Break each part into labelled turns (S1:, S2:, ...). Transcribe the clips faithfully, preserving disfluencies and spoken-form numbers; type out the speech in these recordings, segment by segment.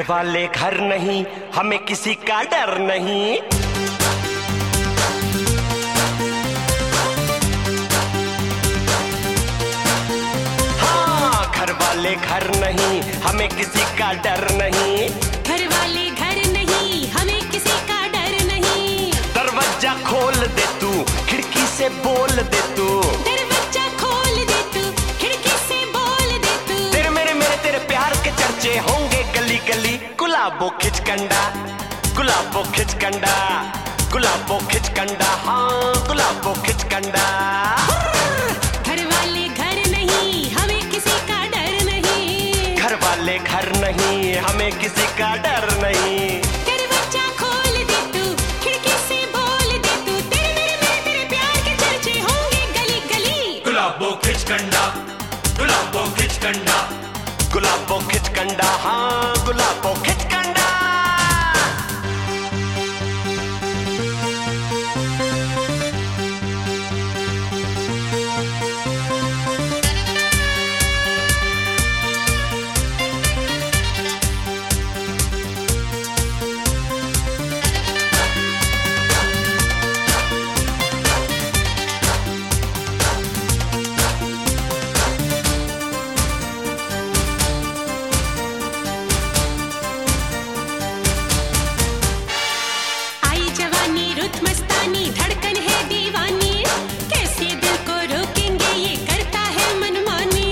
S1: वाले घर नहीं, हमें किसी का डर नहीं। हाँ, घर वाले घर नहीं, हमें किसी का डर नहीं।
S2: घर वाले घर नहीं, हमें किसी का डर नहीं।
S1: दरवाजा खोल दे तू, खिड़की से बोल दे तू।
S2: दरवाजा खोल दे तू, खिड़की से बोल दे तू।
S1: तेरे मेरे मेरे तेरे प्यार के चर्चे होंगे गली गली। गुलाबो खिचकंडा, गुलाबो खिचकंडा, गुलाबो खिचकंडा, हाँ गुलाबो खिचकंडा।
S2: घर वाले घर नहीं, हमें किसी का डर नहीं।
S1: घर वाले घर नहीं, हमें किसी का डर नहीं।
S2: दरवाजा खोल दे तू, खिड़की से बोल दे तू। तेरे मेरे मेरे तेरे प्यार के चर्चे होंगे गली गली।
S3: गुलाबो खिचकंडा, गुलाबो खिचकंडा,
S1: गुलाबो खिचकंडा, हाँ गुलाबो खिचकंडा।
S2: मस्तानी धड़कन है दीवानी, कैसे दिल को रोकेंगे ये करता है मनमानी।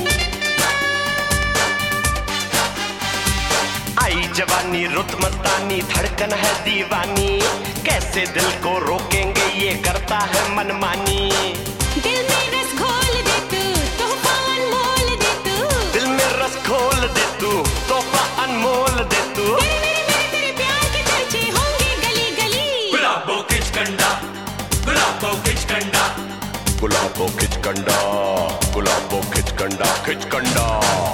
S1: आई जवानी रुत मस्तानी धड़कन है दीवानी, कैसे दिल को रोकेंगे ये करता है मनमानी।
S2: दिल में रस घोल दे तू, तोहफा अनमोल दे तू।
S1: दिल में रस घोल दे तू, तोहफा अनमोल दे तू।
S3: गुलाबो खिचकंडा,
S1: गुलाबो खिचकंडा, गुलाबो खिचकंडा, खिचकंडा।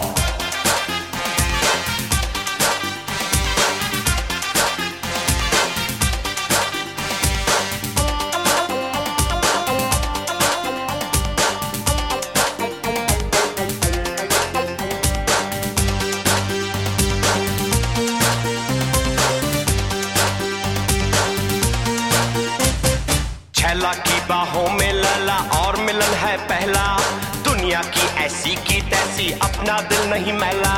S1: छैला की बाहों में लैला और मिलन है पहला। दुनिया की ऐसी की तैसी, अपना दिल नहीं मैला।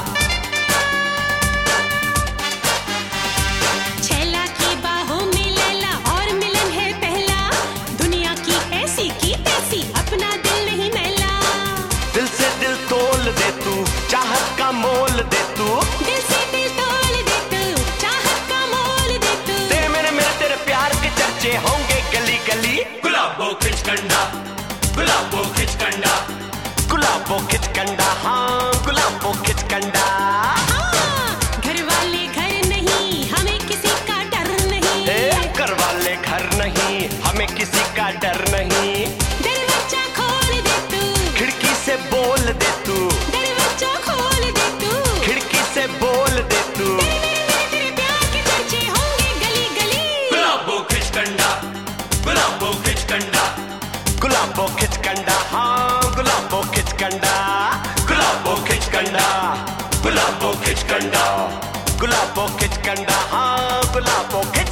S2: छैला की बाहों में लैला और मिलन है पहला। दुनिया की ऐसी की तैसी, अपना दिल नहीं मैला।
S1: दिल से दिल तोल दे तू, चाहत का मोल दे तू।
S2: दिल से दिल तोल दे तू, चाहत का मोल दे तू।
S1: तेरे मेरे मेरे तेरे प्यार के चर्चे होंगे गली गली।
S3: गुलाबो खिचकंडा, गुलाबो खिचकंडा,
S1: गुलाबो खिचकंडा, हाँ गुलाबो खिचकंडा।
S2: हाँ, घर वाले घर नहीं, हमें किसी का डर नहीं।
S1: ए, घर वाले घर नहीं, हमें किसी का डर नहीं।
S2: दरवाजा खोल दे तू,
S1: खिड़की से बोल दे तू।
S2: दरवाजा खोल दे तू,
S1: खिड़की से बोल दे तू।
S2: तेरे प्यार के चर्चे होंगे गली गली।
S3: गुलाबो खिचकंडा, गुलाबो खिचकंडा,
S1: गुलाबो खिचकंडा, हाँ गुलाबो खिचकंडा।
S3: गुलाबो खिचकंडा,
S1: गुलाबो खिचकंडा, गुलाबो खिचकंडा, हाँ गुलाबो खिचकंडा।